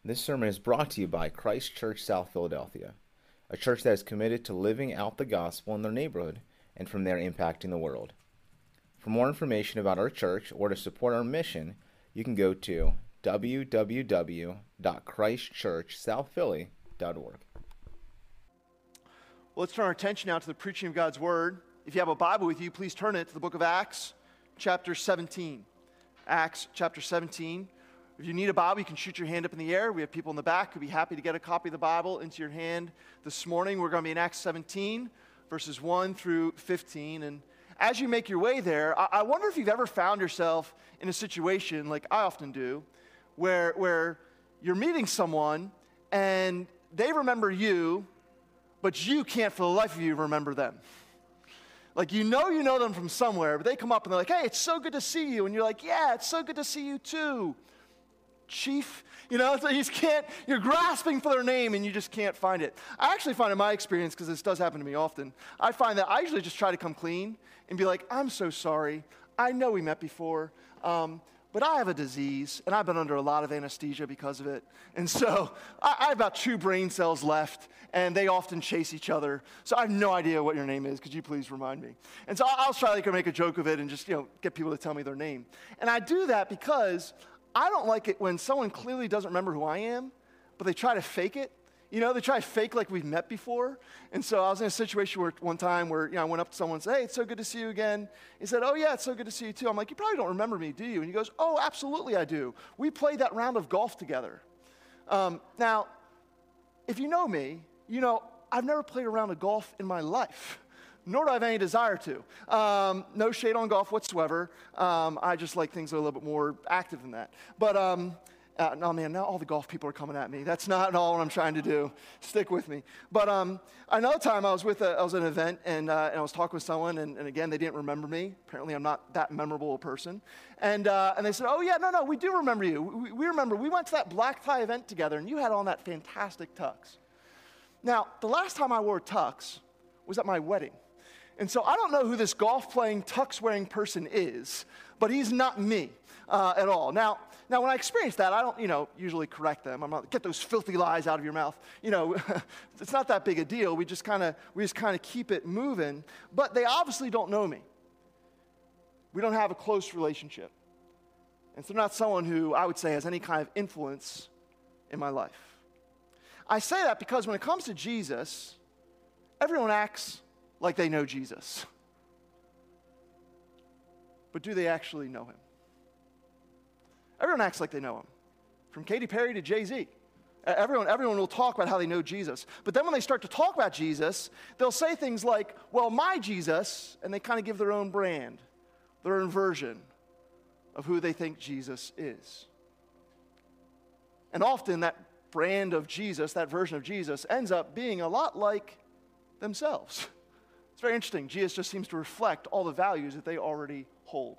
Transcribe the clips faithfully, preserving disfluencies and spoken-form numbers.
This sermon is brought to you by Christ Church South Philadelphia, a church that is committed to living out the gospel in their neighborhood and from there impacting the world. For more information about our church or to support our mission, you can go to w w w dot christ church south philly dot org. Well, let's turn our attention now to the preaching of God's Word. If you have a Bible with you, please turn it to the book of Acts, chapter seventeen. Acts, chapter seventeen. If you need a Bible, you can shoot your hand up in the air. We have people in the back who'd be happy to get a copy of the Bible into your hand this morning. We're going to be in Acts seventeen, verses one through fifteen. And as you make your way there, I, I wonder if you've ever found yourself in a situation, like I often do, where, where you're meeting someone and they remember you, but you can't for the life of you remember them. Like, you know you know them from somewhere, but they come up and they're like, hey, it's so good to see you. And you're like, yeah, it's so good to see you too, Chief. You know, so you just can't, you're grasping for their name and you just can't find it. I actually find in my experience, because this does happen to me often, I find that I usually just try to come clean and be like, I'm so sorry. I know we met before, um, but I have a disease, and I've been under a lot of anesthesia because of it. And so I, I have about two brain cells left, and they often chase each other. So I have no idea what your name is. Could you please remind me? And so I'll, I'll try like, to make a joke of it and just, you know, get people to tell me their name. And I do that because I don't like it when someone clearly doesn't remember who I am, but they try to fake it. You know, they try to fake like we've met before. And so I was in a situation where one time where, you know, I went up to someone and said, hey, it's so good to see you again. He said, oh, yeah, it's so good to see you too. I'm like, you probably don't remember me, do you? And he goes, oh, absolutely I do. We played that round of golf together. Um, now, if you know me, you know I've never played a round of golf in my life, nor do I have any desire to. Um, no shade on golf whatsoever. Um, I just like things that are a little bit more active than that. But, um, uh, no, man, now all the golf people are coming at me. That's not all what I'm trying to do. Stick with me. But um, another time I was with a, I was at an event, and, uh, and I was talking with someone, and, and again, they didn't remember me. Apparently, I'm not that memorable a person. And, uh, and they said, oh, yeah, no, no, we do remember you. We, we remember. We went to that black tie event together, and you had on that fantastic tux. Now, the last time I wore tux was at my wedding. And so I don't know who this golf-playing, tux-wearing person is, but he's not me uh, at all. Now, now, when I experience that, I don't, you know, usually correct them. I'm not, get those filthy lies out of your mouth. You know, it's not that big a deal. We just kind of, we just kind of keep it moving. But they obviously don't know me. We don't have a close relationship. And so they're not someone who I would say has any kind of influence in my life. I say that because when it comes to Jesus, everyone acts like they know Jesus. But do they actually know him? Everyone acts like they know him. From Katy Perry to Jay-Z. Everyone, everyone will talk about how they know Jesus. But then when they start to talk about Jesus, they'll say things like, well, my Jesus, and they kind of give their own brand, their own version of who they think Jesus is. And often that brand of Jesus, that version of Jesus, ends up being a lot like themselves. It's very interesting. Jesus just seems to reflect all the values that they already hold.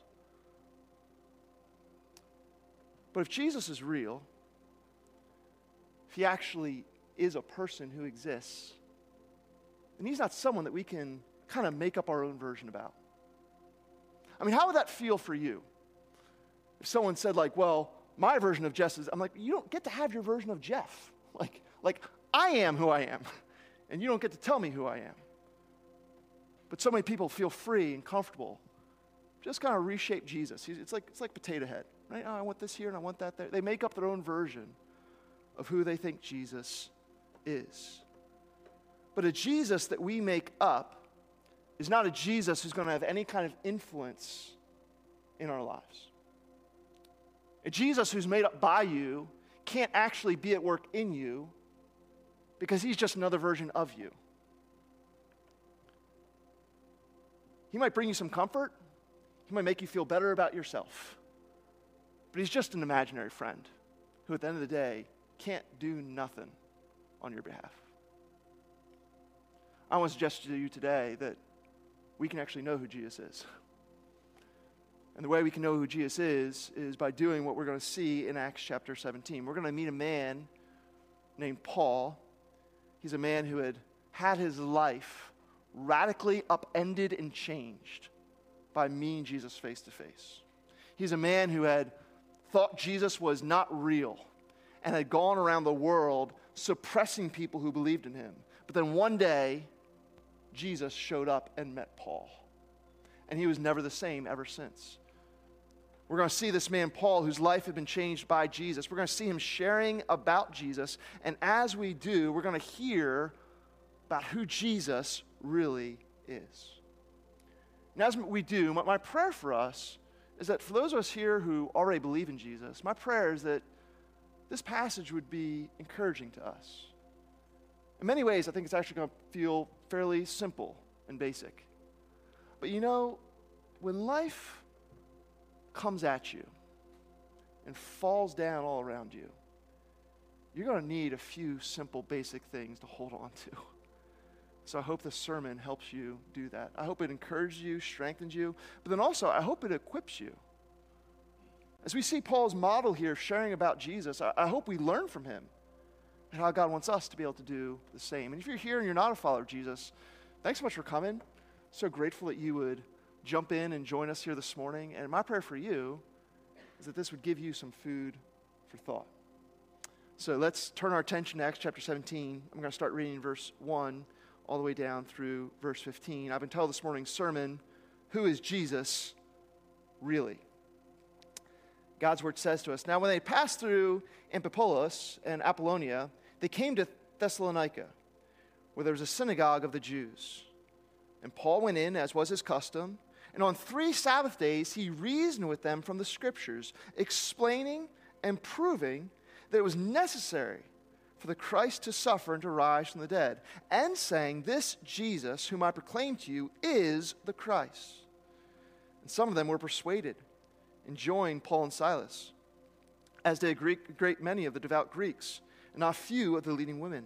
But if Jesus is real, if he actually is a person who exists, then he's not someone that we can kind of make up our own version about. I mean, how would that feel for you? If someone said like, well, my version of Jeff is, I'm like, you don't get to have your version of Jeff. Like, like I am who I am, and you don't get to tell me who I am. But so many people feel free and comfortable. Just kind of reshape Jesus. It's like, it's like Potato Head, right? Oh, I want this here and I want that there. They make up their own version of who they think Jesus is. But a Jesus that we make up is not a Jesus who's going to have any kind of influence in our lives. A Jesus who's made up by you can't actually be at work in you because he's just another version of you. He might bring you some comfort. He might make you feel better about yourself. But he's just an imaginary friend who at the end of the day can't do nothing on your behalf. I want to suggest to you today that we can actually know who Jesus is. And the way we can know who Jesus is is by doing what we're going to see in Acts chapter seventeen. We're going to meet a man named Paul. He's a man who had had his life radically upended and changed by meeting Jesus face to face. He's a man who had thought Jesus was not real and had gone around the world suppressing people who believed in him. But then one day, Jesus showed up and met Paul. And he was never the same ever since. We're going to see this man, Paul, whose life had been changed by Jesus. We're going to see him sharing about Jesus. And as we do, we're going to hear about who Jesus really is. And as we do, my prayer for us is that for those of us here who already believe in Jesus, my prayer is that this passage would be encouraging to us. In many ways, I think it's actually going to feel fairly simple and basic. But you know, when life comes at you and falls down all around you, you're going to need a few simple, basic things to hold on to. So I hope this sermon helps you do that. I hope it encourages you, strengthens you, but then also I hope it equips you. As we see Paul's model here sharing about Jesus, I, I hope we learn from him and how God wants us to be able to do the same. And if you're here and you're not a follower of Jesus, thanks so much for coming. So grateful that you would jump in and join us here this morning. And my prayer for you is that this would give you some food for thought. So let's turn our attention to Acts chapter seventeen. I'm going to start reading verse one all the way down through verse fifteen. I've been told this morning's sermon, who is Jesus really? God's word says to us, now when they passed through Amphipolis and Apollonia, they came to Thessalonica, where there was a synagogue of the Jews. And Paul went in, as was his custom, and on three Sabbath days he reasoned with them from the Scriptures, explaining and proving that it was necessary for the Christ to suffer and to rise from the dead, and saying, this Jesus, whom I proclaim to you, is the Christ. And some of them were persuaded and joined Paul and Silas, as did a great, great many of the devout Greeks, and not a few of the leading women.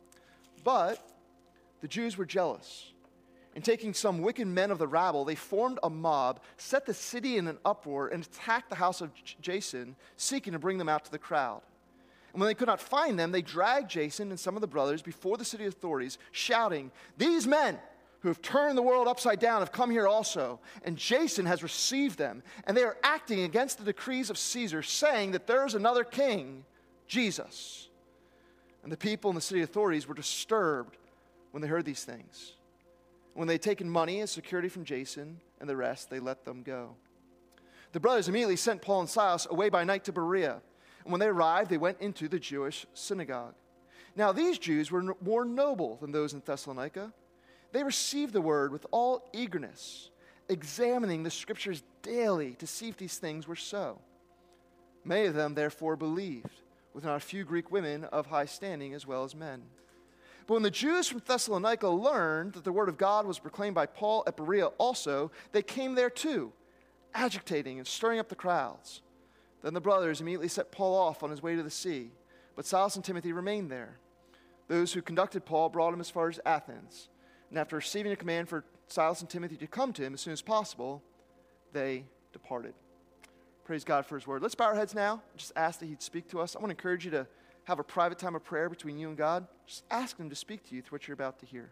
But the Jews were jealous, and taking some wicked men of the rabble, they formed a mob, set the city in an uproar, and attacked the house of Jason, seeking to bring them out to the crowd. And when they could not find them, they dragged Jason and some of the brothers before the city authorities, shouting, these men who have turned the world upside down have come here also, and Jason has received them, and they are acting against the decrees of Caesar, saying that there is another king, Jesus. And the people and the city authorities were disturbed when they heard these things. When they had taken money as security from Jason and the rest, they let them go. The brothers immediately sent Paul and Silas away by night to Berea. And when they arrived, they went into the Jewish synagogue. Now these Jews were more noble than those in Thessalonica. They received the word with all eagerness, examining the Scriptures daily to see if these things were so. Many of them therefore believed, with not a few Greek women of high standing as well as men. But when the Jews from Thessalonica learned that the word of God was proclaimed by Paul at Berea also, they came there too, agitating and stirring up the crowds. Then the brothers immediately set Paul off on his way to the sea, but Silas and Timothy remained there. Those who conducted Paul brought him as far as Athens, and after receiving a command for Silas and Timothy to come to him as soon as possible, they departed. Praise God for his word. Let's bow our heads now. Just ask that he'd speak to us. I want to encourage you to have a private time of prayer between you and God. Just ask him to speak to you through what you're about to hear.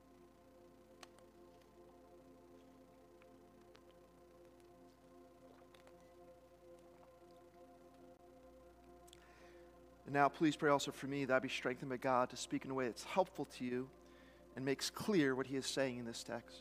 And now please pray also for me that I be strengthened by God to speak in a way that's helpful to you and makes clear what he is saying in this text.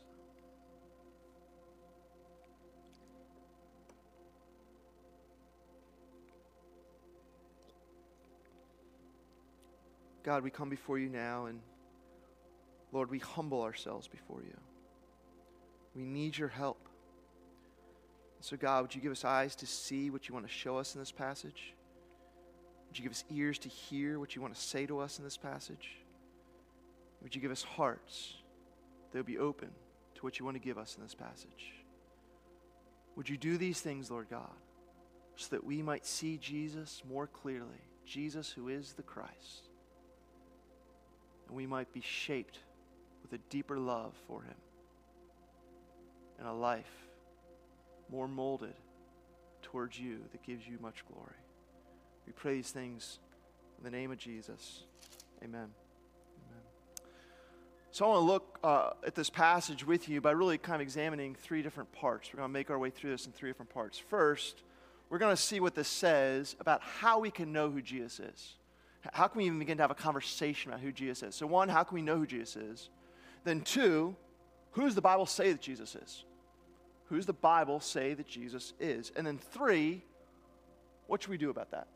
God, we come before you now, and Lord, we humble ourselves before you. We need your help. So God, would you give us eyes to see what you want to show us in this passage? Would you give us ears to hear what you want to say to us in this passage? Would you give us hearts that would be open to what you want to give us in this passage? Would you do these things, Lord God, so that we might see Jesus more clearly, Jesus who is the Christ, and we might be shaped with a deeper love for him and a life more molded towards you that gives you much glory. We pray these things in the name of Jesus. Amen. Amen. So I want to look uh, at this passage with you by really kind of examining three different parts. We're going to make our way through this in three different parts. First, we're going to see what this says about how we can know who Jesus is. How can we even begin to have a conversation about who Jesus is? So one, how can we know who Jesus is? Then two, who does the Bible say that Jesus is? Who does the Bible say that Jesus is? And then three, what should we do about that?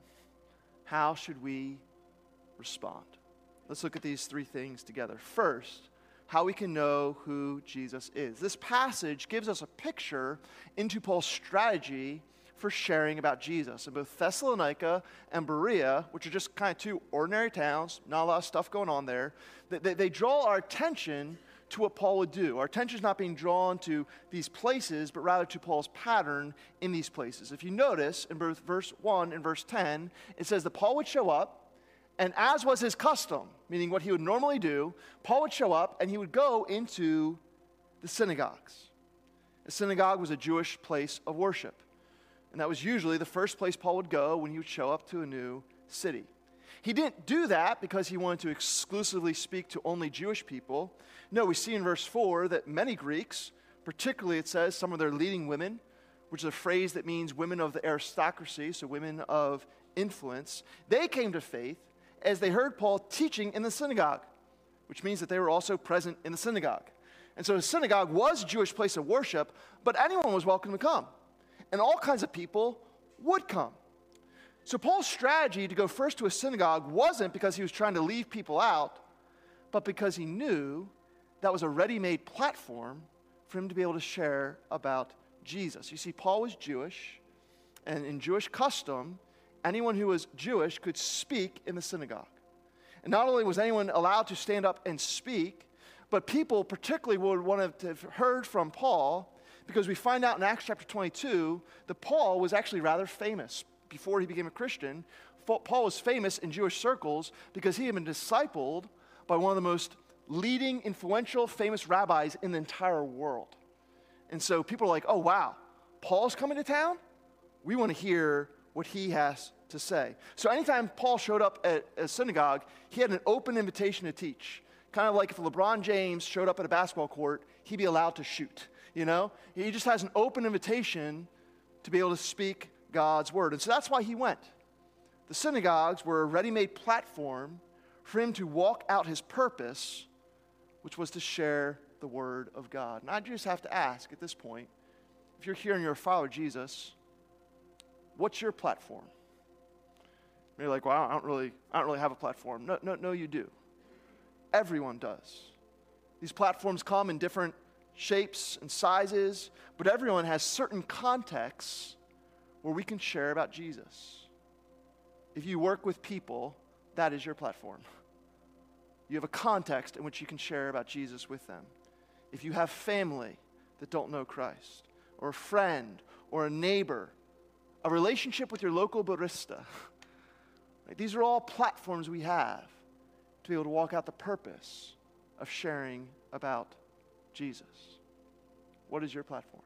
How should we respond? Let's look at these three things together. First, how we can know who Jesus is. This passage gives us a picture into Paul's strategy for sharing about Jesus. In both Thessalonica and Berea, which are just kind of two ordinary towns, not a lot of stuff going on there, they, they, they draw our attention to what Paul would do. Our attention is not being drawn to these places, but rather to Paul's pattern in these places. If you notice in both verse one and verse ten, it says that Paul would show up, and as was his custom, meaning what he would normally do, Paul would show up and he would go into the synagogues. A synagogue was a Jewish place of worship. And that was usually the first place Paul would go when he would show up to a new city. He didn't do that because he wanted to exclusively speak to only Jewish people. No, we see in verse four that many Greeks, particularly it says some of their leading women, which is a phrase that means women of the aristocracy, so women of influence, they came to faith as they heard Paul teaching in the synagogue, which means that they were also present in the synagogue. And so the synagogue was a Jewish place of worship, but anyone was welcome to come. And all kinds of people would come. So Paul's strategy to go first to a synagogue wasn't because he was trying to leave people out, but because he knew that was a ready-made platform for him to be able to share about Jesus. You see, Paul was Jewish, and in Jewish custom, anyone who was Jewish could speak in the synagogue. And not only was anyone allowed to stand up and speak, but people particularly would want to have heard from Paul, because we find out in Acts chapter twenty-two that Paul was actually rather famous. Before he became a Christian, Paul was famous in Jewish circles because he had been discipled by one of the most leading, influential, famous rabbis in the entire world. And so people are like, oh wow, Paul's coming to town? We want to hear what he has to say. So anytime Paul showed up at a synagogue, he had an open invitation to teach. Kind of like if LeBron James showed up at a basketball court, he'd be allowed to shoot. You know, he just has an open invitation to be able to speak God's word. And so that's why he went. The synagogues were a ready-made platform for him to walk out his purpose, which was to share the word of God. And I just have to ask at this point, if you're here and you're a follower of Jesus, what's your platform? You're like, well, I don't really, I don't really have a platform. No, no, no, you do. Everyone does. These platforms come in different shapes and sizes, but everyone has certain contexts where we can share about Jesus. If you work with people, that is your platform. You have a context in which you can share about Jesus with them. If you have family that don't know Christ, or a friend, or a neighbor, a relationship with your local barista, right? These are all platforms we have to be able to walk out the purpose of sharing about Jesus. What is your platform?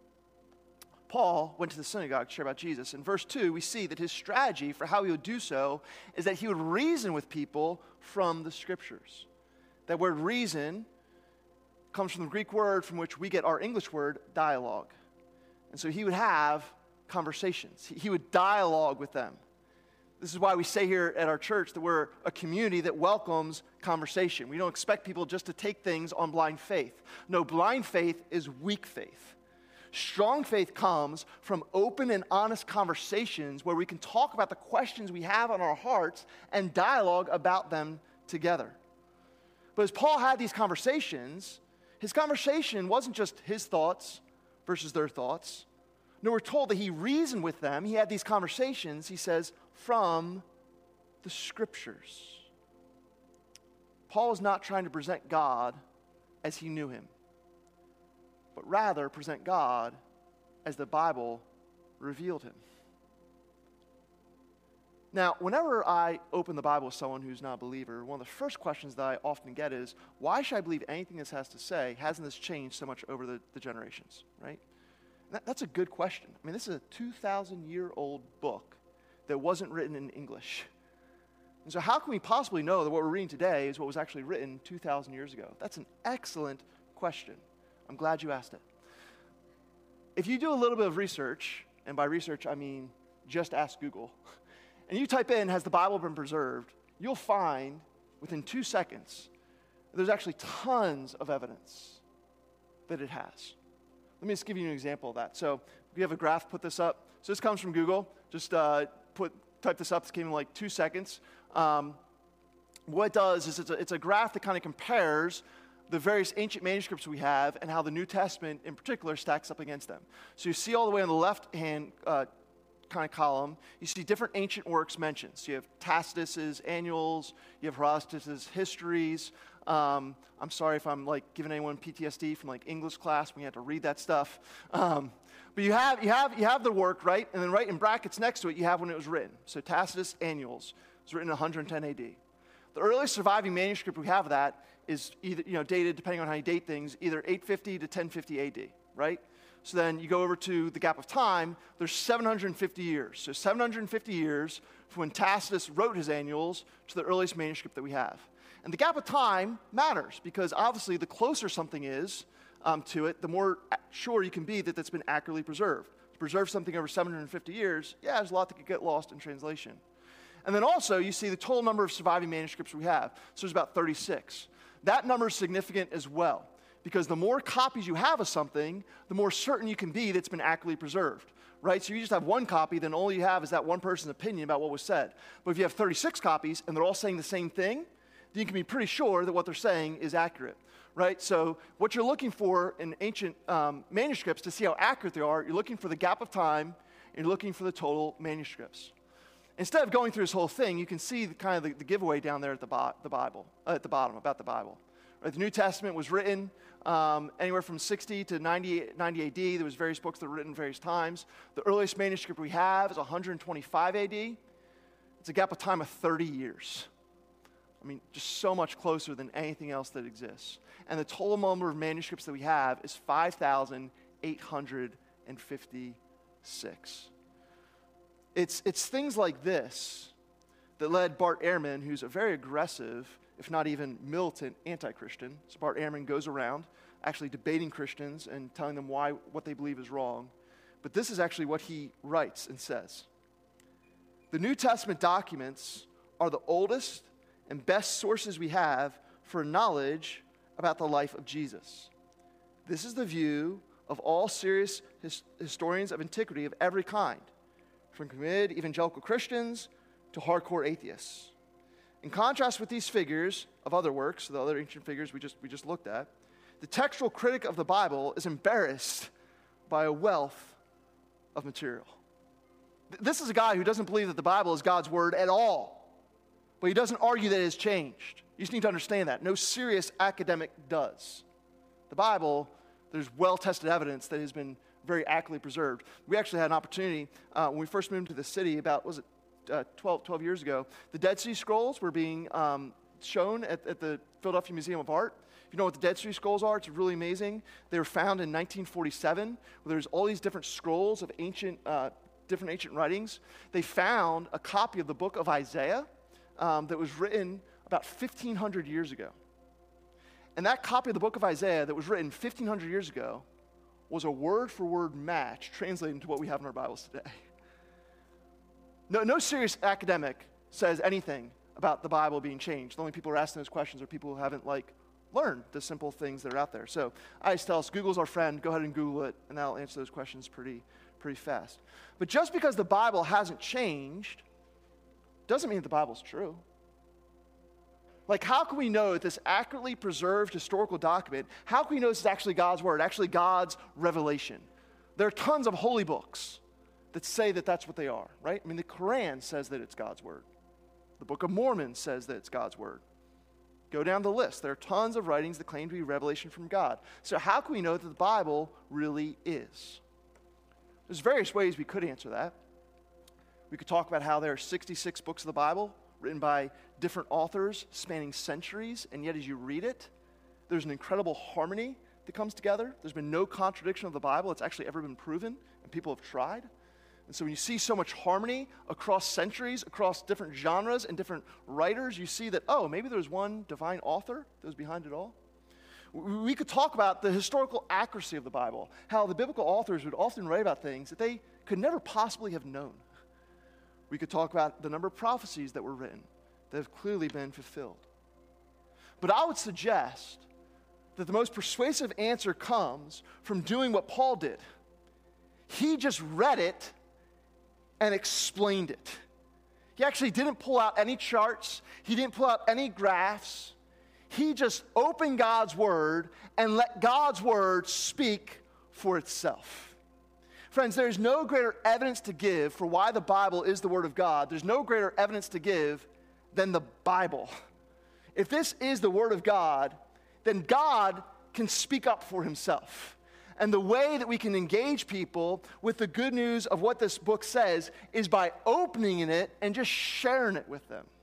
Paul went to the synagogue to share about Jesus. In verse two, we see that his strategy for how he would do so is that he would reason with people from the scriptures. That word reason comes from the Greek word from which we get our English word dialogue. And so he would have conversations. He would dialogue with them. This is why we say here at our church that we're a community that welcomes conversation. We don't expect people just to take things on blind faith. No, blind faith is weak faith. Strong faith comes from open and honest conversations where we can talk about the questions we have on our hearts and dialogue about them together. But as Paul had these conversations, his conversation wasn't just his thoughts versus their thoughts. No, we're told that he reasoned with them. He had these conversations, he says, from the scriptures. Paul is not trying to present God as he knew him, but rather present God as the Bible revealed him. Now, whenever I open the Bible with someone who's not a believer, one of the first questions that I often get is, why should I believe anything this has to say? Hasn't this changed so much over the, the generations, right? That, that's a good question. I mean, this is a two thousand year old book that wasn't written in English. And so how can we possibly know that what we're reading today is what was actually written two thousand years ago? That's an excellent question. I'm glad you asked it. If you do a little bit of research, and by research I mean just ask Google, and you type in, has the Bible been preserved? you'll find within two seconds there's actually tons of evidence that it has. Let me just give you an example of that. So if you have a graph, put this up. So this comes from Google. Just uh, put type this up. This came in like two seconds. Um, what it does is it's a, it's a graph that kind of compares the various ancient manuscripts we have and how the New Testament in particular stacks up against them. So you see all the way on the left-hand uh, kind of column, you see different ancient works mentioned. So you have Tacitus's Annuals, you have Herodotus's Histories. Um, I'm sorry if I'm like giving anyone P T S D from like English class when you have to read that stuff. Um, but you have, you, have, you have the work, right? And then right in brackets next to it, you have when it was written. So Tacitus Annuals was written in one hundred ten A D. The earliest surviving manuscript we have of that is either, you know, dated, depending on how you date things, either eight fifty to ten fifty A D, right? So then you go over to the gap of time, there's seven hundred fifty years. So seven hundred fifty years from when Tacitus wrote his Annuals to the earliest manuscript that we have. And the gap of time matters because obviously the closer something is um, to it, the more sure you can be that it's been accurately preserved. To preserve something over seven hundred fifty years, yeah, there's a lot that could get lost in translation. And then also, you see the total number of surviving manuscripts we have. So there's about thirty-six. That number is significant as well, because the more copies you have of something, the more certain you can be that it's been accurately preserved, right? So you just have one copy, then all you have is that one person's opinion about what was said. But if you have thirty-six copies, and they're all saying the same thing, then you can be pretty sure that what they're saying is accurate, right? So what you're looking for in ancient um, manuscripts to see how accurate they are, you're looking for the gap of time, and you're looking for the total manuscripts. Instead of going through this whole thing, you can see the, kind of the, the giveaway down there at the, bo- the Bible, uh, at the bottom about the Bible. Right, the New Testament was written um, anywhere from sixty to ninety, ninety A D. There was various books that were written various times. The earliest manuscript we have is one hundred twenty-five A D. It's a gap of time of thirty years. I mean, just so much closer than anything else that exists. And the total number of manuscripts that we have is five thousand eight hundred fifty-six. It's, it's things like this that led Bart Ehrman, who's a very aggressive, if not even militant, anti-Christian. So Bart Ehrman goes around actually debating Christians and telling them why what they believe is wrong. But this is actually what he writes and says. The New Testament documents are the oldest and best sources we have for knowledge about the life of Jesus. This is the view of all serious his- historians of antiquity of every kind, from committed evangelical Christians to hardcore atheists. In contrast with these figures of other works, the other ancient figures we just, we just looked at, the textual critic of the Bible is embarrassed by a wealth of material. This is a guy who doesn't believe that the Bible is God's word at all, but he doesn't argue that it has changed. You just need to understand that. No serious academic does. The Bible, there's well-tested evidence that has been very accurately preserved. We actually had an opportunity uh, when we first moved to the city about, was it uh, twelve, twelve years ago, the Dead Sea Scrolls were being um, shown at, at the Philadelphia Museum of Art. If you know what the Dead Sea Scrolls are, it's really amazing. They were found in nineteen forty-seven, where there's all these different scrolls of ancient, uh, different ancient writings. They found a copy of the book of Isaiah um, that was written about fifteen hundred years ago. And that copy of the book of Isaiah that was written fifteen hundred years ago was a word-for-word match translated into what we have in our Bibles today. No, no serious academic says anything about the Bible being changed. The only people who are asking those questions are people who haven't, like, learned the simple things that are out there. So I just tell us, Google's our friend. Go ahead and Google it, and that'll answer those questions pretty, pretty fast. But just because the Bible hasn't changed doesn't mean that the Bible's true. Like, how can we know that this accurately preserved historical document, how can we know this is actually God's word, actually God's revelation? There are tons of holy books that say that that's what they are, right? I mean, the Quran says that it's God's word. The Book of Mormon says that it's God's word. Go down the list. There are tons of writings that claim to be revelation from God. So how can we know that the Bible really is? There's various ways we could answer that. We could talk about how there are sixty-six books of the Bible written by different authors spanning centuries, and yet as you read it, there's an incredible harmony that comes together. There's been no contradiction of the Bible that's actually ever been proven, and people have tried. And so when you see so much harmony across centuries, across different genres and different writers, you see that, oh, maybe there's one divine author that was behind it all. We could talk about the historical accuracy of the Bible, how the biblical authors would often write about things that they could never possibly have known. We could talk about the number of prophecies that were written, that have clearly been fulfilled. But I would suggest that the most persuasive answer comes from doing what Paul did. He just read it and explained it. He actually didn't pull out any charts. He didn't pull out any graphs. He just opened God's word and let God's word speak for itself. Friends, there is no greater evidence to give for why the Bible is the word of God. There's no greater evidence to give than the Bible. If this is the word of God, then God can speak up for himself. And the way that we can engage people with the good news of what this book says is by opening it and just sharing it with them.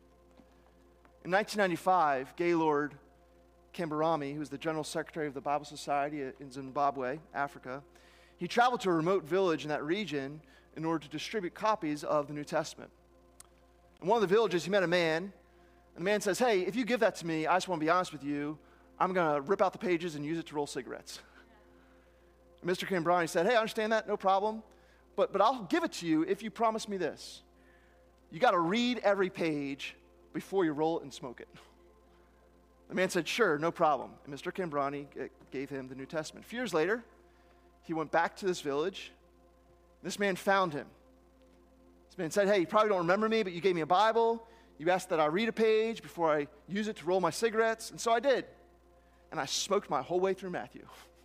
In nineteen ninety-five, Gaylord Kambarami, who was the General Secretary of the Bible Society in Zimbabwe, Africa, he traveled to a remote village in that region in order to distribute copies of the New Testament. In one of the villages, he met a man, and the man says, "Hey, if you give that to me, I just want to be honest with you, I'm going to rip out the pages and use it to roll cigarettes." And Mister Kambarami said, "Hey, I understand that, no problem, but, but I'll give it to you if you promise me this. You got to read every page before you roll it and smoke it." The man said, "Sure, no problem." And Mister Kambarami gave him the New Testament. A few years later, he went back to this village. This man found him. This man said, "Hey, you probably don't remember me, but you gave me a Bible. You asked that I read a page before I use it to roll my cigarettes, and so I did. And I smoked my whole way through Matthew.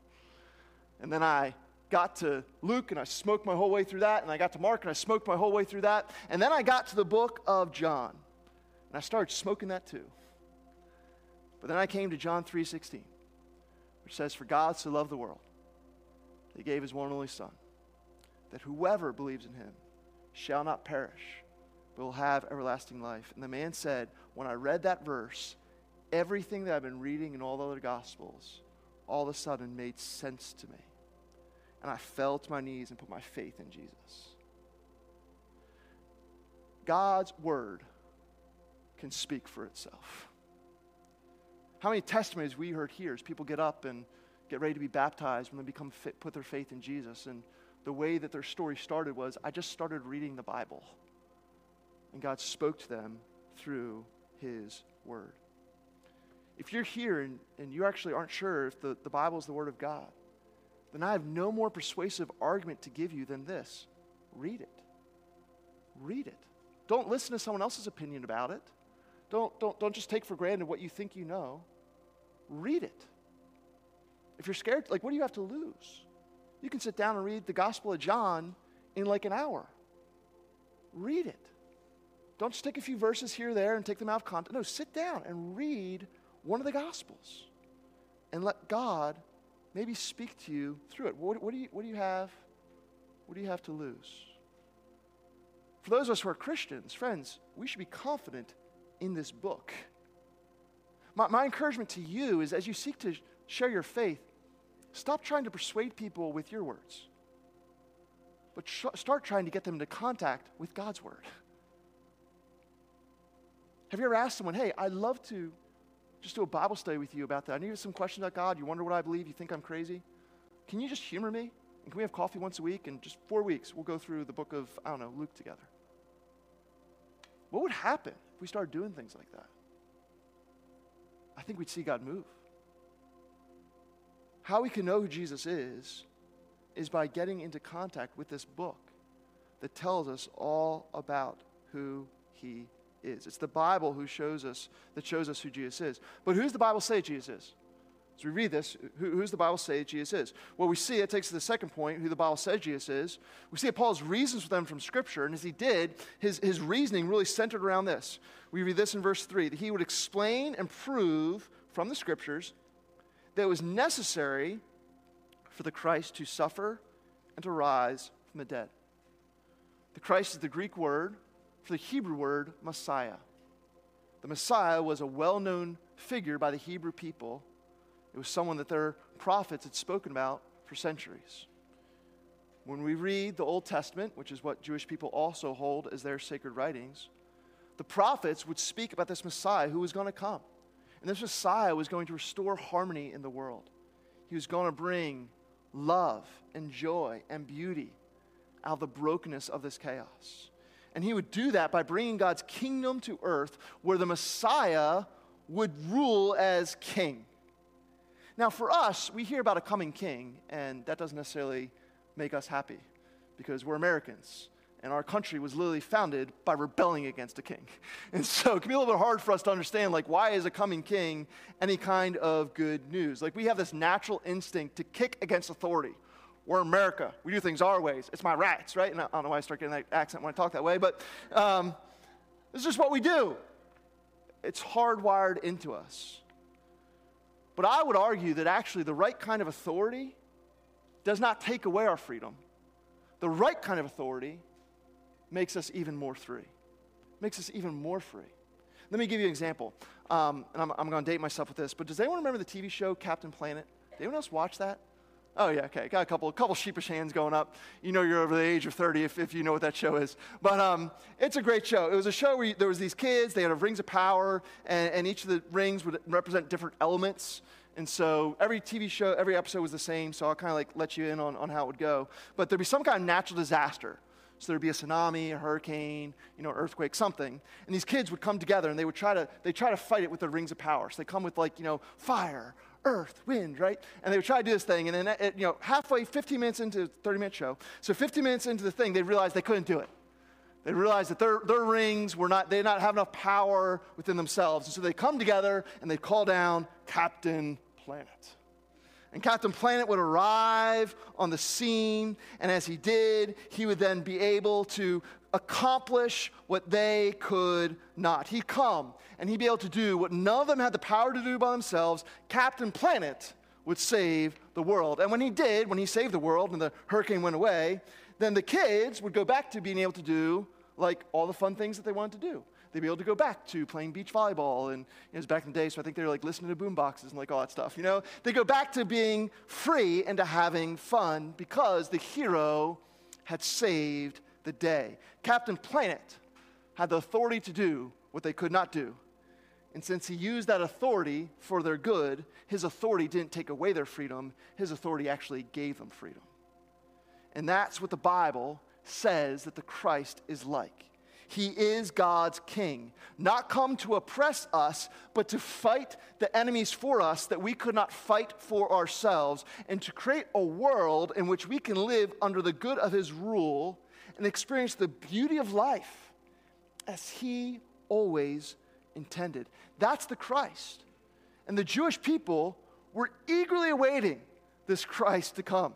And then I got to Luke, and I smoked my whole way through that, and I got to Mark, and I smoked my whole way through that, and then I got to the book of John, and I started smoking that too. But then I came to John three sixteen, which says, "For God so loved the world, that he gave his one and only Son, that whoever believes in him shall not perish, but will have everlasting life." And the man said, when I read that verse, everything that I've been reading in all the other Gospels all of a sudden made sense to me. And I fell to my knees and put my faith in Jesus. God's word can speak for itself. How many testimonies we heard here as people get up and get ready to be baptized when they become fit, put their faith in Jesus, and the way that their story started was, I just started reading the Bible, and God spoke to them through his word. If you're here and, and you actually aren't sure if the, the Bible is the word of God, then I have no more persuasive argument to give you than this. Read it. Read it. Don't listen to someone else's opinion about it. Don't, don't, don't just take for granted what you think you know. Read it. If you're scared, like, what do you have to lose? You can sit down and read the Gospel of John in like an hour. Read it. Don't just take a few verses here or there and take them out of context. No, sit down and read one of the Gospels and let God maybe speak to you through it. What, what, do you, what do you have? What do you have to lose? For those of us who are Christians, friends, we should be confident in this book. My, my encouragement to you is, as you seek to share your faith, stop trying to persuade people with your words, but sh- start trying to get them into contact with God's word. Have you ever asked someone, "Hey, I'd love to just do a Bible study with you about that. I need some questions about God. You wonder what I believe. You think I'm crazy. Can you just humor me? And can we have coffee once a week? And just four weeks, we'll go through the book of, I don't know, Luke together." What would happen if we started doing things like that? I think we'd see God move. How we can know who Jesus is, is by getting into contact with this book that tells us all about who he is. It's the Bible who shows us, that shows us who Jesus is. But who's the Bible say Jesus is? As we read this, who, who's the Bible say Jesus is? Well, we see it takes us to the second point, who the Bible says Jesus is. We see Paul's reasons for them from Scripture, and as he did, his, his reasoning really centered around this. We read this in verse three, that he would explain and prove from the Scriptures that it was necessary for the Christ to suffer and to rise from the dead. The Christ is the Greek word for the Hebrew word Messiah. The Messiah was a well-known figure by the Hebrew people. It was someone that their prophets had spoken about for centuries. When we read the Old Testament, which is what Jewish people also hold as their sacred writings, the prophets would speak about this Messiah who was going to come. And this Messiah was going to restore harmony in the world. He was going to bring love and joy and beauty out of the brokenness of this chaos. And he would do that by bringing God's kingdom to earth, where the Messiah would rule as king. Now, for us, we hear about a coming king, and that doesn't necessarily make us happy because we're Americans, and our country was literally founded by rebelling against a king. And so it can be a little bit hard for us to understand, like, why is a coming king any kind of good news? Like, we have this natural instinct to kick against authority. We're America. We do things our ways. It's my rights, right? And I don't know why I start getting that accent when I talk that way, but um, this is just what we do. It's hardwired into us. But I would argue that actually the right kind of authority does not take away our freedom. The right kind of authority makes us even more free. Makes us even more free. Let me give you an example. Um, and I'm, I'm going to date myself with this, but does anyone remember the T V show Captain Planet? Did anyone else watch that? Oh, yeah, okay. Got a couple, a couple sheepish hands going up. You know you're over the age of thirty if, if you know what that show is. But um, it's a great show. It was a show where you, there was these kids, they had rings of power, and, and each of the rings would represent different elements. And so every T V show, every episode was the same, so I'll kind of like let you in on, on how it would go. But there'd be some kind of natural disaster. So there'd be a tsunami, a hurricane, you know, earthquake, something. And these kids would come together and they would try to, they try to fight it with their rings of power. So they come with like, you know, fire, earth, wind, right? And they would try to do this thing. And then, it, you know, halfway, fifteen minutes into a thirty-minute show, so fifteen minutes into the thing, they realized they couldn't do it. They realized that their, their rings were not, they did not have enough power within themselves. And so they come together and they call down Captain Planet. And Captain Planet would arrive on the scene, and as he did, he would then be able to accomplish what they could not. He'd come, and he'd be able to do what none of them had the power to do by themselves. Captain Planet would save the world. And when he did, when he saved the world and the hurricane went away, then the kids would go back to being able to do, like, all the fun things that they wanted to do. They'd be able to go back to playing beach volleyball, and you know, it was back in the day, so I think they were like listening to boom boxes and like all that stuff, you know? They go back to being free and to having fun because the hero had saved the day. Captain Planet had the authority to do what they could not do. And since he used that authority for their good, his authority didn't take away their freedom. His authority actually gave them freedom. And that's what the Bible says that the Christ is like. He is God's king, not come to oppress us, but to fight the enemies for us that we could not fight for ourselves, and to create a world in which we can live under the good of his rule and experience the beauty of life as he always intended. That's the Christ. And the Jewish people were eagerly awaiting this Christ to come.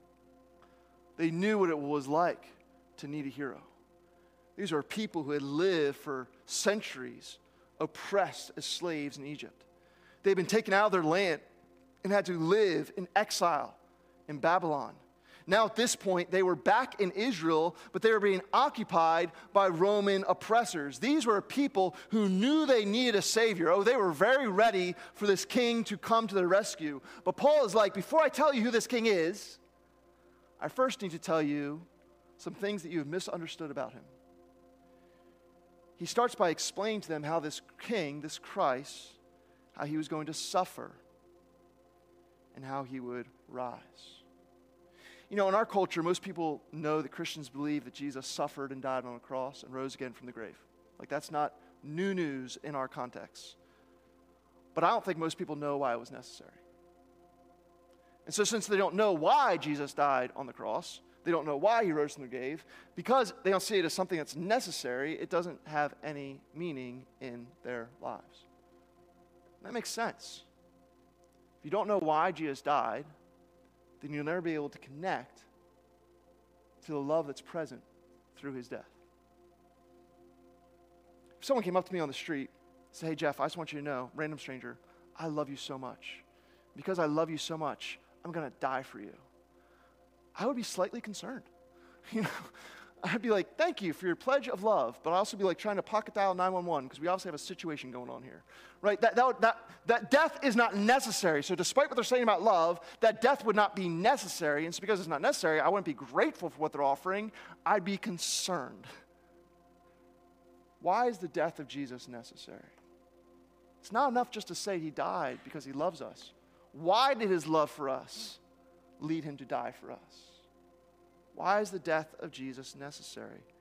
They knew what it was like to need a hero. These are people who had lived for centuries oppressed as slaves in Egypt. They'd been taken out of their land and had to live in exile in Babylon. Now at this point, they were back in Israel, but they were being occupied by Roman oppressors. These were people who knew they needed a savior. Oh, they were very ready for this king to come to their rescue. But Paul is like, before I tell you who this king is, I first need to tell you some things that you have misunderstood about him. He starts by explaining to them how this king, this Christ, how he was going to suffer and how he would rise. You know, in our culture, most people know that Christians believe that Jesus suffered and died on a cross and rose again from the grave. Like, that's not new news in our context. But I don't think most people know why it was necessary. And so since they don't know why Jesus died on the cross, they don't know why he rose from the grave, because they don't see it as something that's necessary, it doesn't have any meaning in their lives. That makes sense. If you don't know why Jesus died, then you'll never be able to connect to the love that's present through his death. If someone came up to me on the street and said, "Hey Jeff, I just want you to know, random stranger, I love you so much. Because I love you so much, I'm going to die for you," I would be slightly concerned. You know, I'd be like, "Thank you for your pledge of love," but I'd also be like trying to pocket dial nine one one because we obviously have a situation going on here, right? That, that, that, that death is not necessary. So despite what they're saying about love, that death would not be necessary. And so because it's not necessary, I wouldn't be grateful for what they're offering. I'd be concerned. Why is the death of Jesus necessary? It's not enough just to say he died because he loves us. Why did his love for us lead him to die for us? Why is the death of Jesus necessary?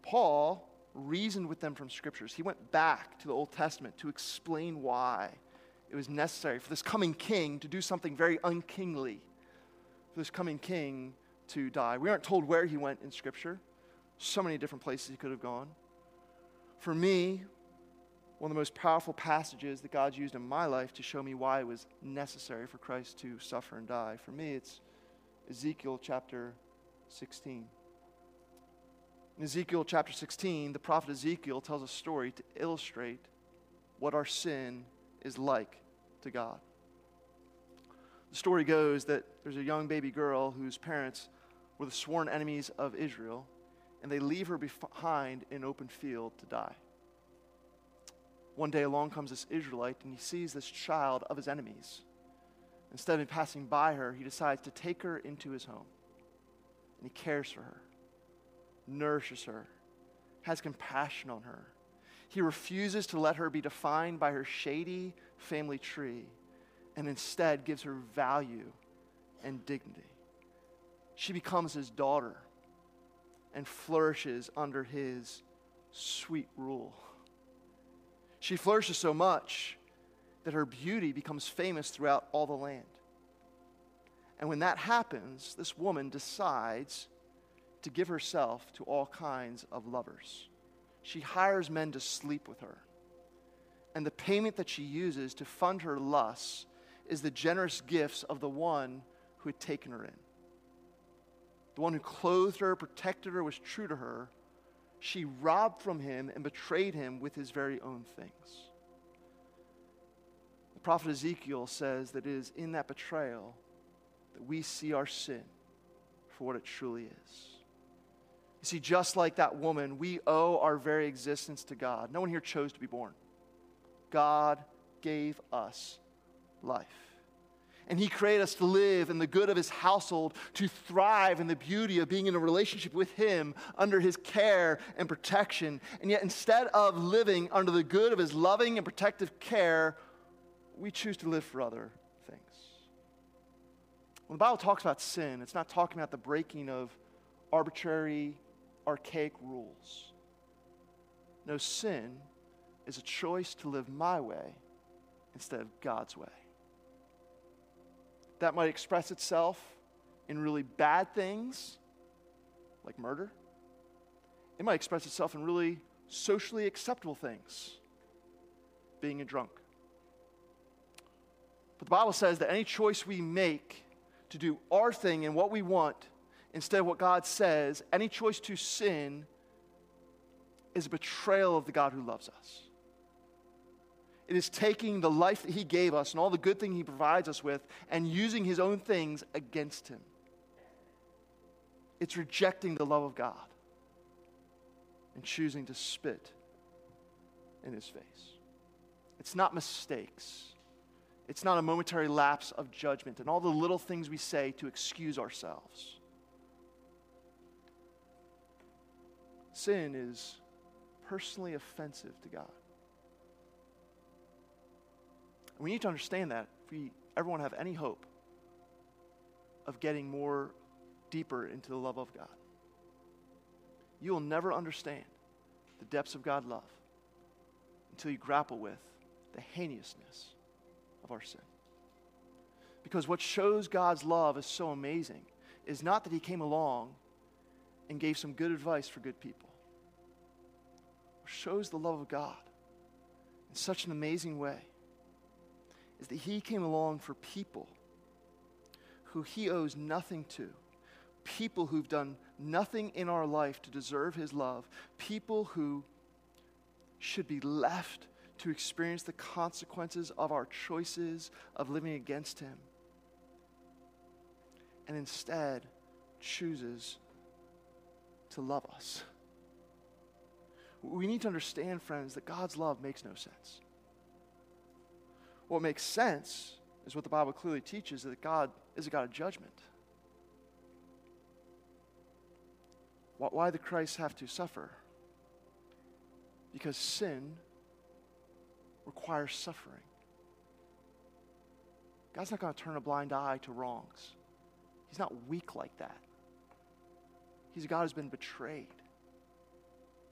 Paul reasoned with them from scriptures. He went back to the Old Testament to explain why it was necessary for this coming king to do something very unkingly, for this coming king to die. We aren't told where he went in scripture. So many different places he could have gone. For me, one of the most powerful passages that God's used in my life to show me why it was necessary for Christ to suffer and die, for me it's Ezekiel chapter sixteen. In Ezekiel chapter sixteen, the prophet Ezekiel tells a story to illustrate what our sin is like to God. The story goes that there's a young baby girl whose parents were the sworn enemies of Israel, and they leave her behind in an open field to die. One day along comes this Israelite, and he sees this child of his enemies. Instead of passing by her, he decides to take her into his home. And he cares for her, nourishes her, has compassion on her. He refuses to let her be defined by her shady family tree, and instead gives her value and dignity. She becomes his daughter and flourishes under his sweet rule. She flourishes so much that her beauty becomes famous throughout all the land. And when that happens, this woman decides to give herself to all kinds of lovers. She hires men to sleep with her. And the payment that she uses to fund her lusts is the generous gifts of the one who had taken her in. The one who clothed her, protected her, was true to her. She robbed from him and betrayed him with his very own things. The prophet Ezekiel says that it is in that betrayal that we see our sin for what it truly is. You see, just like that woman, we owe our very existence to God. No one here chose to be born. God gave us life. And he created us to live in the good of his household, to thrive in the beauty of being in a relationship with him under his care and protection. And yet instead of living under the good of his loving and protective care, we choose to live for other things. When the Bible talks about sin, it's not talking about the breaking of arbitrary, archaic rules. No, sin is a choice to live my way instead of God's way. That might express itself in really bad things, like murder. It might express itself in really socially acceptable things, being a drunk. But the Bible says that any choice we make to do our thing and what we want instead of what God says, any choice to sin is a betrayal of the God who loves us. It is taking the life that he gave us and all the good things he provides us with and using his own things against him. It's rejecting the love of God and choosing to spit in his face. It's not mistakes. It's not a momentary lapse of judgment and all the little things we say to excuse ourselves. Sin is personally offensive to God. We need to understand that if we ever want to have any hope of getting more deeper into the love of God. You will never understand the depths of God's love until you grapple with the heinousness of our sin. Because what shows God's love is so amazing is not that he came along and gave some good advice for good people. What shows the love of God in such an amazing way is that he came along for people who he owes nothing to, people who've done nothing in our life to deserve his love, people who should be left to experience the consequences of our choices of living against him, and instead chooses to love us. We need to understand, friends, that God's love makes no sense. What makes sense is what the Bible clearly teaches, that God is a God of judgment. Why did Christ have to suffer? Because sin requires suffering. God's not going to turn a blind eye to wrongs. He's not weak like that. He's a God who's been betrayed.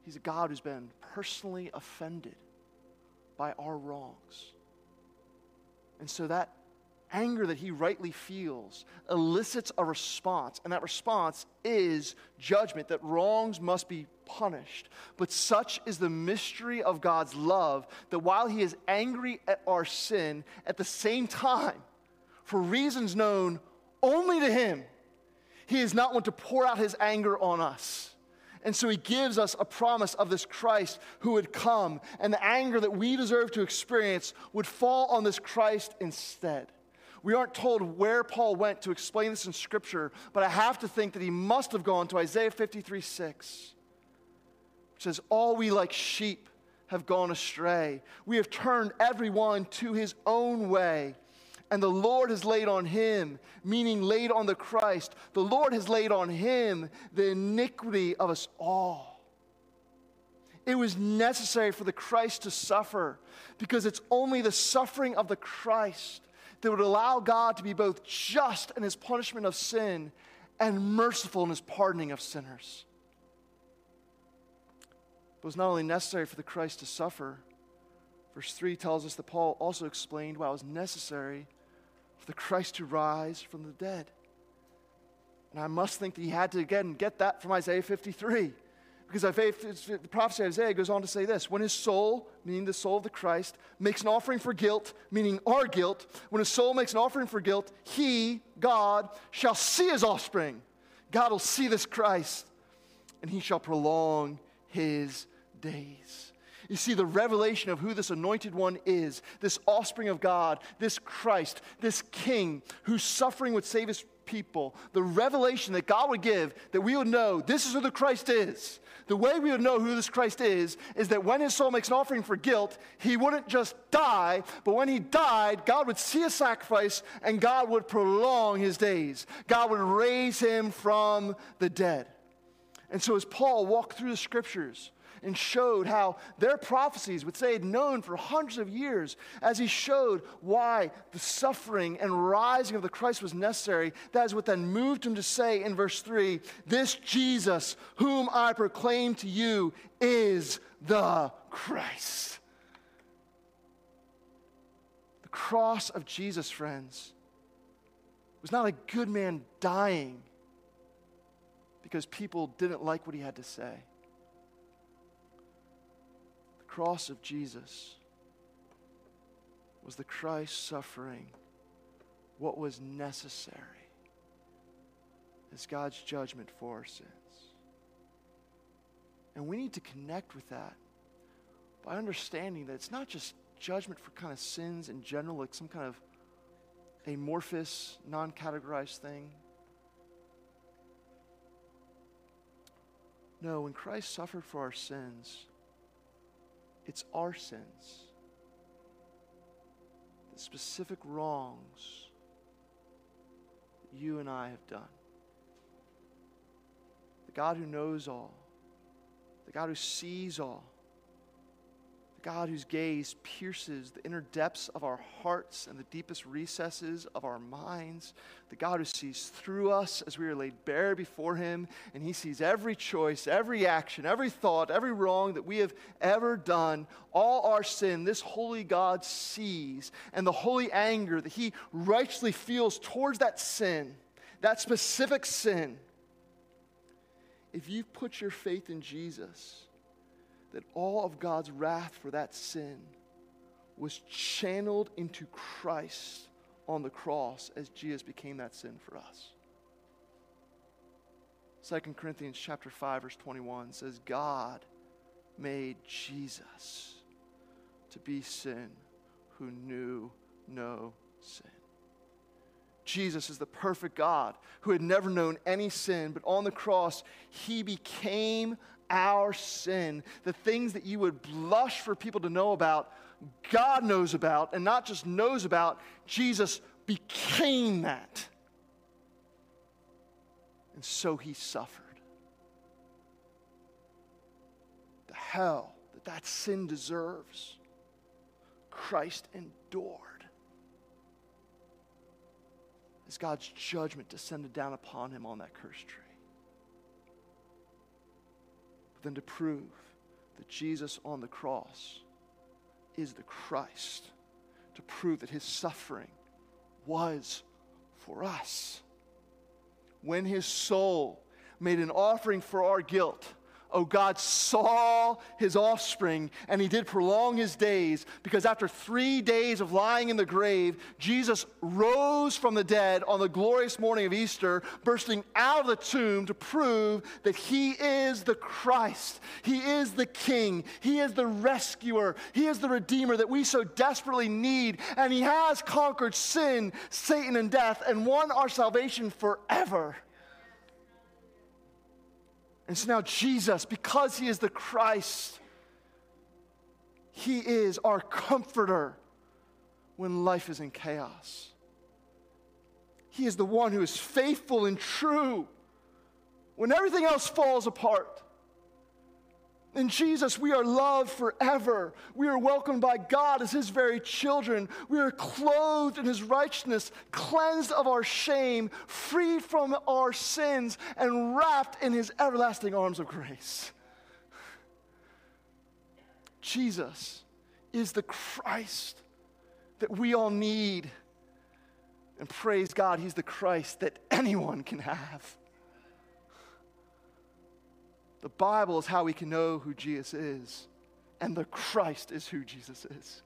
He's a God who's been personally offended by our wrongs. And so that anger that he rightly feels elicits a response, and that response is judgment, that wrongs must be punished. But such is the mystery of God's love that while he is angry at our sin, at the same time, for reasons known only to him, he is not one to pour out his anger on us. And so he gives us a promise of this Christ who would come, and the anger that we deserve to experience would fall on this Christ instead. We aren't told where Paul went to explain this in Scripture, but I have to think that he must have gone to Isaiah fifty-three six, which says, all we like sheep have gone astray. We have turned everyone to his own way. And the Lord has laid on him, meaning laid on the Christ, the Lord has laid on him the iniquity of us all. It was necessary for the Christ to suffer because it's only the suffering of the Christ that would allow God to be both just in his punishment of sin and merciful in his pardoning of sinners. It was not only necessary for the Christ to suffer. Verse three tells us that Paul also explained why it was necessary for the Christ to rise from the dead. And I must think that he had to again get that from Isaiah fifty-three. Because Isaiah, the prophecy of Isaiah goes on to say this: when his soul, meaning the soul of the Christ, makes an offering for guilt, meaning our guilt, when his soul makes an offering for guilt, he, God, shall see his offspring. God will see this Christ, and he shall prolong his days. You see, the revelation of who this anointed one is, this offspring of God, this Christ, this King whose suffering would save his people, the revelation that God would give, that we would know this is who the Christ is. The way we would know who this Christ is, is that when his soul makes an offering for guilt, he wouldn't just die, but when he died, God would see a sacrifice and God would prolong his days. God would raise him from the dead. And so as Paul walked through the scriptures and showed how their prophecies, which they had known for hundreds of years, as he showed why the suffering and rising of the Christ was necessary, that is what then moved him to say in verse three, this Jesus whom I proclaim to you is the Christ. The cross of Jesus, friends, was not a good man dying because people didn't like what he had to say. The cross of Jesus was the Christ suffering what was necessary as God's judgment for our sins. And we need to connect with that by understanding that it's not just judgment for kind of sins in general, like some kind of amorphous, non-categorized thing. No, when Christ suffered for our sins, it's our sins, the specific wrongs that you and I have done. The God who knows all, the God who sees all, the God whose gaze pierces the inner depths of our hearts and the deepest recesses of our minds, the God who sees through us as we are laid bare before him, and he sees every choice, every action, every thought, every wrong that we have ever done, all our sin, this holy God sees, and the holy anger that he righteously feels towards that sin, that specific sin. If you've put your faith in Jesus, that all of God's wrath for that sin was channeled into Christ on the cross as Jesus became that sin for us. Second Corinthians chapter five, verse twenty-one says, God made Jesus to be sin who knew no sin. Jesus is the perfect God who had never known any sin, but on the cross, he became our sin. The things that you would blush for people to know about, God knows about, and not just knows about, Jesus became that. And so he suffered. The hell that that sin deserves, Christ endured as God's judgment descended down upon him on that cursed tree. But then to prove that Jesus on the cross is the Christ, to prove that his suffering was for us. When his soul made an offering for our guilt, oh, God saw his offspring, and he did prolong his days, because after three days of lying in the grave, Jesus rose from the dead on the glorious morning of Easter, bursting out of the tomb to prove that he is the Christ. He is the King. He is the rescuer. He is the Redeemer that we so desperately need, and he has conquered sin, Satan, and death, and won our salvation forever. And so now Jesus, because he is the Christ, he is our comforter when life is in chaos. He is the one who is faithful and true when everything else falls apart. In Jesus, we are loved forever. We are welcomed by God as his very children. We are clothed in his righteousness, cleansed of our shame, freed from our sins, and wrapped in his everlasting arms of grace. Jesus is the Christ that we all need. And praise God, he's the Christ that anyone can have. The Bible is how we can know who Jesus is, and the Christ is who Jesus is.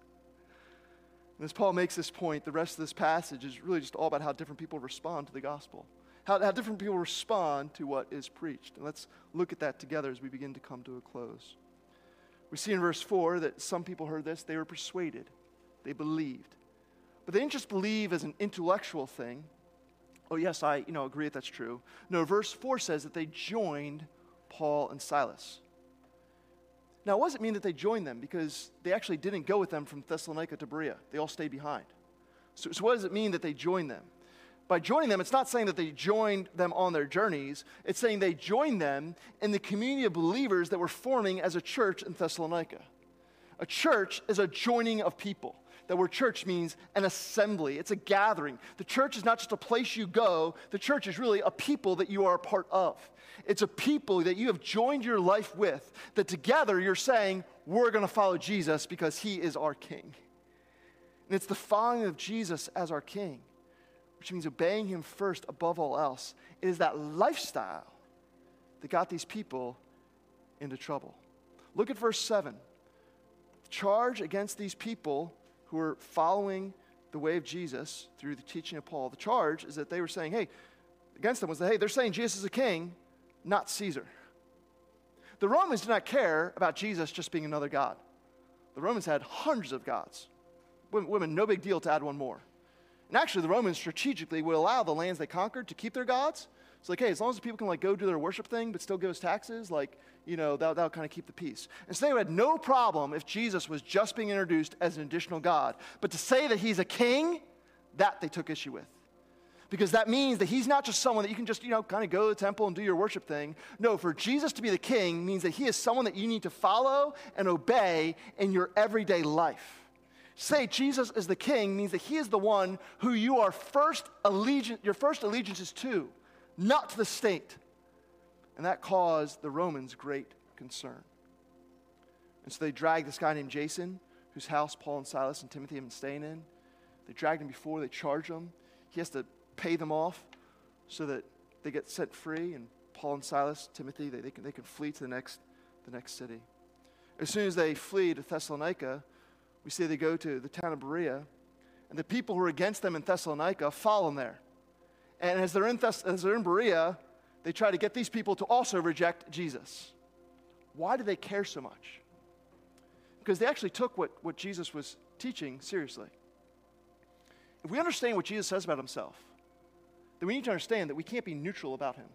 And as Paul makes this point, the rest of this passage is really just all about how different people respond to the gospel, how, how different people respond to what is preached. And let's look at that together as we begin to come to a close. We see in verse four that some people heard this, they were persuaded, they believed. But they didn't just believe as an intellectual thing. Oh yes, I you know agree that that's true. No, verse four says that they joined Paul and Silas. Now, it doesn't mean that they joined them, because they actually didn't go with them from Thessalonica to Berea. They all stayed behind. So, so what does it mean that they joined them? By joining them, it's not saying that they joined them on their journeys. It's saying they joined them in the community of believers that were forming as a church in Thessalonica. A church is a joining of people. That word church means an assembly. It's a gathering. The church is not just a place you go. The church is really a people that you are a part of. It's a people that you have joined your life with, that together you're saying, we're going to follow Jesus because he is our King. And it's the following of Jesus as our King, which means obeying him first above all else. It is that lifestyle that got these people into trouble. Look at verse seven. The charge against these people who were following the way of Jesus through the teaching of Paul, the charge is that they were saying, hey, against them was that, hey, they're saying Jesus is a king, not Caesar. The Romans did not care about Jesus just being another god. The Romans had hundreds of gods. Women, women, no big deal to add one more. And actually, the Romans strategically would allow the lands they conquered to keep their gods. It's like, hey, as long as the people can like go do their worship thing but still give us taxes, like, you know, that'll, that'll kind of keep the peace. And so they had no problem if Jesus was just being introduced as an additional god. But to say that he's a king, that they took issue with. Because that means that he's not just someone that you can just, you know, kind of go to the temple and do your worship thing. No, for Jesus to be the king means that he is someone that you need to follow and obey in your everyday life. Say Jesus is the king means that he is the one who you are first allegiance, your first allegiance is to, not to the state. And that caused the Romans great concern. And so they dragged this guy named Jason, whose house Paul and Silas and Timothy have been staying in. They dragged him before, they charged him. He has to pay them off so that they get set free, and Paul and Silas, Timothy, they, they, can, they can flee to the next, the next city. As soon as they flee to Thessalonica, we see they go to the town of Berea, and the people who are against them in Thessalonica follow them there. And as they're in, Thess- as they're in Berea, they try to get these people to also reject Jesus. Why do they care so much? Because they actually took what, what Jesus was teaching seriously. If we understand what Jesus says about himself, then we need to understand that we can't be neutral about him.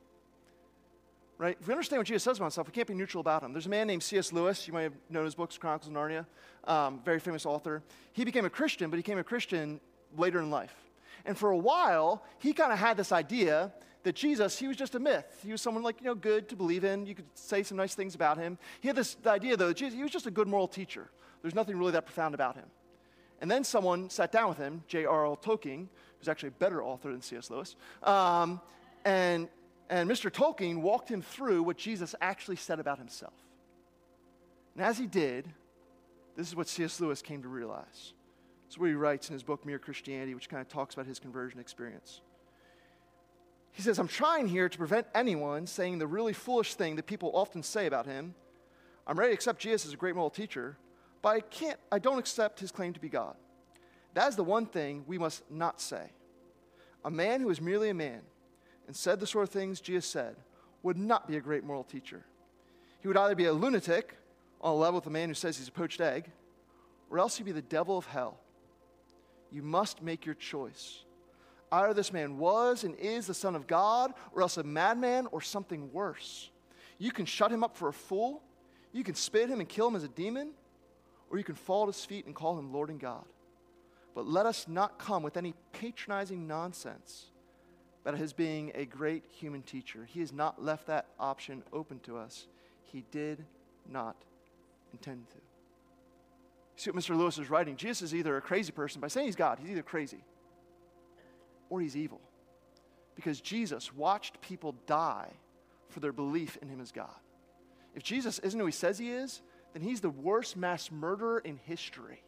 Right? If we understand what Jesus says about himself, we can't be neutral about him. There's a man named C S Lewis. You might have known his books, Chronicles of Narnia. Um, very famous author. He became a Christian, but he became a Christian later in life. And for a while, he kind of had this idea that Jesus, he was just a myth. He was someone like, you know, good to believe in. You could say some nice things about him. He had this idea, though, that Jesus, he was just a good moral teacher. There's nothing really that profound about him. And then someone sat down with him, J R R Tolkien, who's actually a better author than C S Lewis, um, and, and Mister Tolkien walked him through what Jesus actually said about himself. And as he did, this is what C S Lewis came to realize. This is what he writes in his book, Mere Christianity, which kind of talks about his conversion experience. He says, I'm trying here to prevent anyone saying the really foolish thing that people often say about him. I'm ready to accept Jesus as a great moral teacher, but I can't, I don't accept his claim to be God. That is the one thing we must not say. A man who is merely a man and said the sort of things Jesus said would not be a great moral teacher. He would either be a lunatic on a level with a man who says he's a poached egg, or else he'd be the devil of hell. You must make your choice. Either this man was and is the Son of God, or else a madman or something worse. You can shut him up for a fool, you can spit him and kill him as a demon, or you can fall at his feet and call him Lord and God. But let us not come with any patronizing nonsense about his being a great human teacher. He has not left that option open to us. He did not intend to. See what Mister Lewis is writing? Jesus is either a crazy person. By saying he's God, he's either crazy or he's evil. Because Jesus watched people die for their belief in him as God. If Jesus isn't who he says he is, then he's the worst mass murderer in history.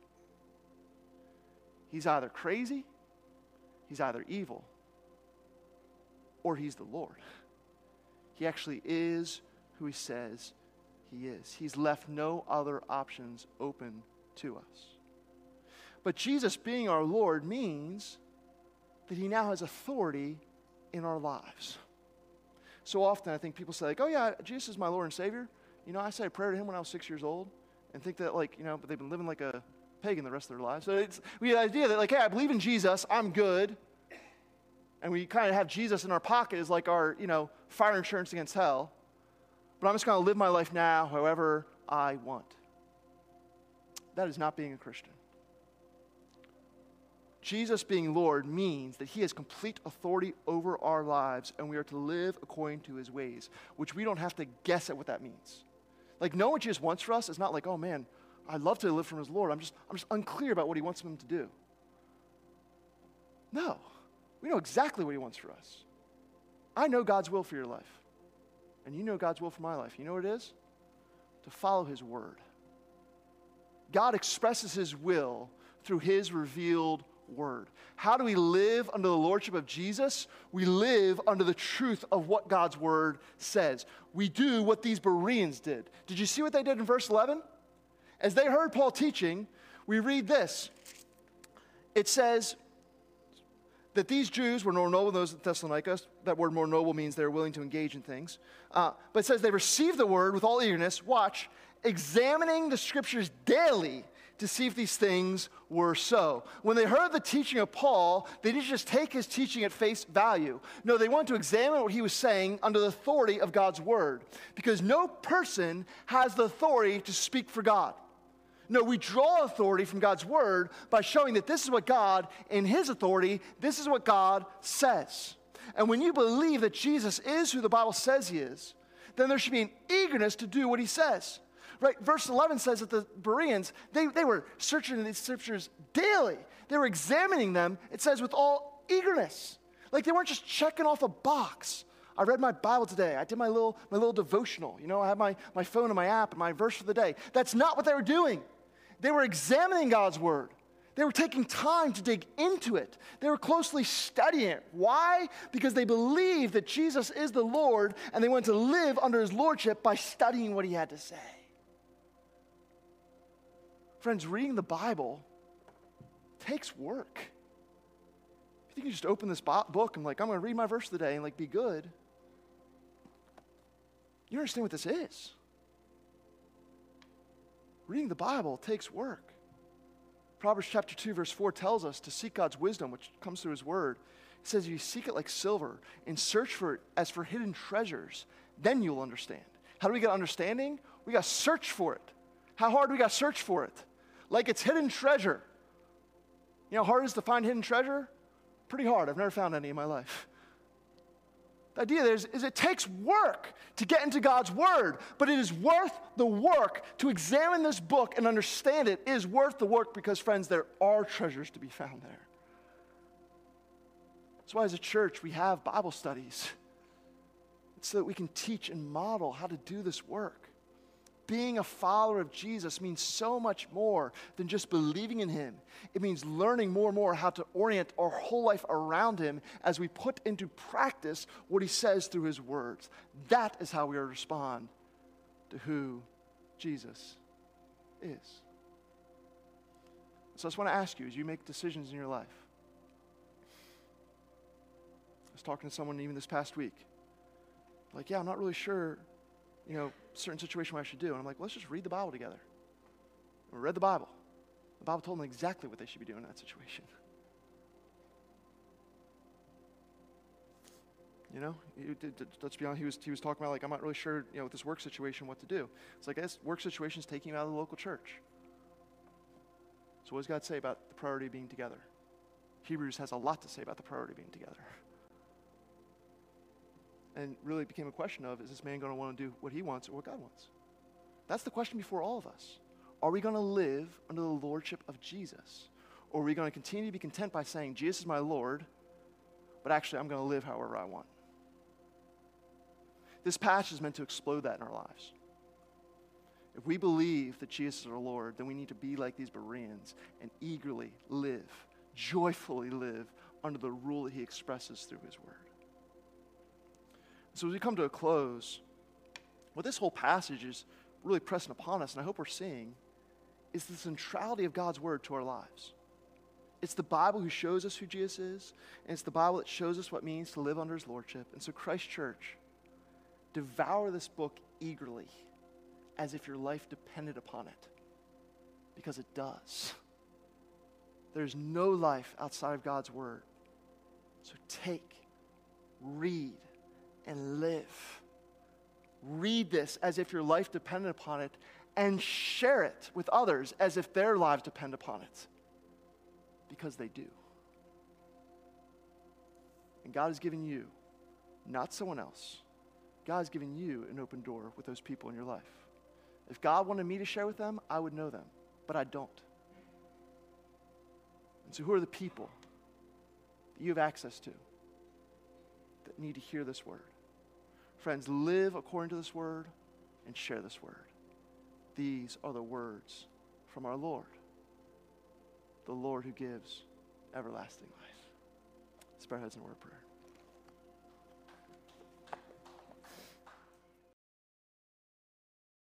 He's either crazy, he's either evil, or he's the Lord. He actually is who he says he is. He's left no other options open to us. But Jesus being our Lord means that he now has authority in our lives. So often I think people say, like, oh yeah, Jesus is my Lord and Savior. You know, I said a prayer to him when I was six years old and think that, like, you know, but they've been living like a pagan the rest of their lives. So it's, we have the idea that, like, hey, I believe in Jesus, I'm good. And we kind of have Jesus in our pocket as like our, you know, fire insurance against hell. But I'm just going to live my life now however I want. That is not being a Christian. Jesus being Lord means that he has complete authority over our lives, and we are to live according to his ways, which we don't have to guess at what that means. Like, knowing what Jesus wants for us is not like, oh man, I'd love to live from his Lord. I'm just, I'm just unclear about what he wants him to do. No, we know exactly what he wants for us. I know God's will for your life, and you know God's will for my life. You know what it is? To follow his word. God expresses his will through his revealed word. How do we live under the lordship of Jesus? We live under the truth of what God's word says. We do what these Bereans did. Did you see what they did in verse eleven? As they heard Paul teaching, we read this. It says that these Jews were more noble than those in Thessalonica. That word more noble means they're willing to engage in things. Uh, but it says they received the word with all eagerness. Watch. Examining the scriptures daily to see if these things were so. When they heard the teaching of Paul, they didn't just take his teaching at face value. No, they wanted to examine what he was saying under the authority of God's word. Because no person has the authority to speak for God. No, we draw authority from God's word by showing that this is what God, in his authority, this is what God says. And when you believe that Jesus is who the Bible says he is, then there should be an eagerness to do what he says. Right, verse eleven says that the Bereans, they, they were searching these scriptures daily. They were examining them, it says, with all eagerness. Like they weren't just checking off a box. I read my Bible today. I did my little, my little devotional. You know, I have my, my phone and my app and my verse for the day. That's not what they were doing. They were examining God's word. They were taking time to dig into it. They were closely studying it. Why? Because they believed that Jesus is the Lord, and they wanted to live under his lordship by studying what he had to say. Friends, reading the Bible takes work. If you think you just open this book and like, I'm going to read my verse today and like be good, you understand what this is. Reading the Bible takes work. Proverbs chapter two, verse four tells us to seek God's wisdom, which comes through his word. It says, if you seek it like silver and search for it as for hidden treasures, then you'll understand. How do we get understanding? We got to search for it. How hard do we got to search for it? Like it's hidden treasure. You know how hard it is to find hidden treasure? Pretty hard. I've never found any in my life. The idea there is, is it takes work to get into God's word, but it is worth the work to examine this book and understand it. It is worth the work because, friends, there are treasures to be found there. That's why as a church we have Bible studies. It's so that we can teach and model how to do this work. being a follower of Jesus means so much more than just believing in him. It means learning more and more how to orient our whole life around him as we put into practice what he says through his words. That is how we are to respond to who Jesus is. So I just want to ask you, as you make decisions in your life, I was talking to someone even this past week, like, yeah, I'm not really sure, you know, certain situation what I should do. And I'm like, well, let's just read the Bible together. And we read the Bible. The Bible told them exactly what they should be doing in that situation. You know, you, let's be honest, he was, he was talking about, like, I'm not really sure, you know, with this work situation, what to do. It's like, this work situation is taking you out of the local church. So what does God say about the priority of being together? Hebrews has a lot to say about the priority of being together. And really it became a question of, is this man going to want to do what he wants or what God wants? That's the question before all of us. Are we going to live under the lordship of Jesus? Or are we going to continue to be content by saying, Jesus is my Lord, but actually I'm going to live however I want? This passage is meant to explode that in our lives. If we believe that Jesus is our Lord, then we need to be like these Bereans and eagerly live, joyfully live under the rule that he expresses through his word. So as we come to a close, what this whole passage is really pressing upon us, and I hope we're seeing, is the centrality of God's word to our lives. It's the Bible who shows us who Jesus is, and it's the Bible that shows us what it means to live under his lordship. And so Christ Church, devour this book eagerly as if your life depended upon it, because it does. There's no life outside of God's word. So take, read, and live. Read this as if your life depended upon it, and share it with others as if their lives depend upon it, because they do. And God has given you, not someone else, God has given you an open door with those people in your life. If God wanted me to share with them, I would know them, but I don't. And so who are the people that you have access to that need to hear this word? Friends, live according to this word and share this word. These are the words from our Lord, the Lord who gives everlasting life. Let's bow our heads in a word of prayer.